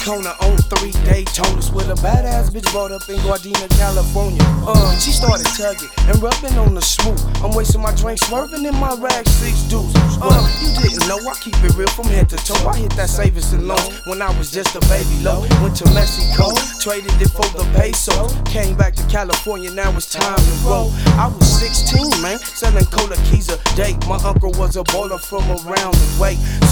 Kona on 3 Daytonas with a badass bitch brought up in Gardena, California. She started tugging and rubbing on the swoop. I'm wasting my drink, swerving in my rag 6 deuce. You didn't know I keep it real from head to toe. I hit that savings and loans when I was just a baby low. Went to Mexico, traded it for the peso. Came back to California, now it's time to roll. I was 16, man, selling cola keys a day. My uncle was a baller from around the way.